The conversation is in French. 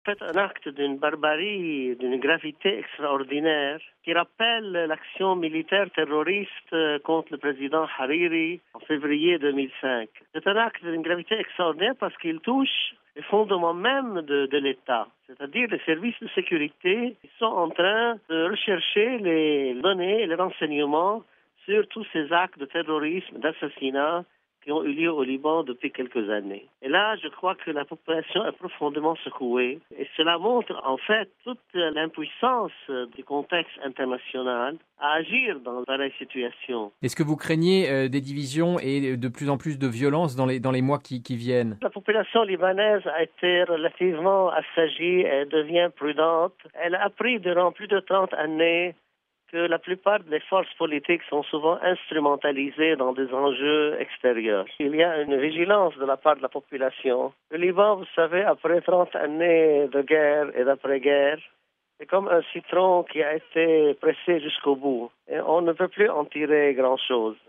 fait un acte d'une barbarie, d'une gravité extraordinaire qui rappelle l'action militaire terroriste contre le président Hariri en février 2005. C'est un acte d'une gravité extraordinaire parce qu'il touche les fondements même de l'État, c'est-à-dire les services de sécurité qui sont en train de rechercher les données et les renseignements sur tous ces actes de terrorisme, d'assassinat qui ont eu lieu au Liban depuis quelques années. Et là, je crois que la population est profondément secouée. Et cela montre en fait toute l'impuissance du contexte international à agir dans pareille situation. Est-ce que vous craignez des divisions et de plus en plus de violence dans les mois qui viennent? La population libanaise a été relativement assagie et devient prudente. Elle a appris durant plus de 30 années que la plupart des forces politiques sont souvent instrumentalisées dans des enjeux extérieurs. Il y a une vigilance de la part de la population. Le Liban, vous savez, après 30 années de guerre et d'après-guerre, c'est comme un citron qui a été pressé jusqu'au bout. Et on ne peut plus en tirer grand-chose.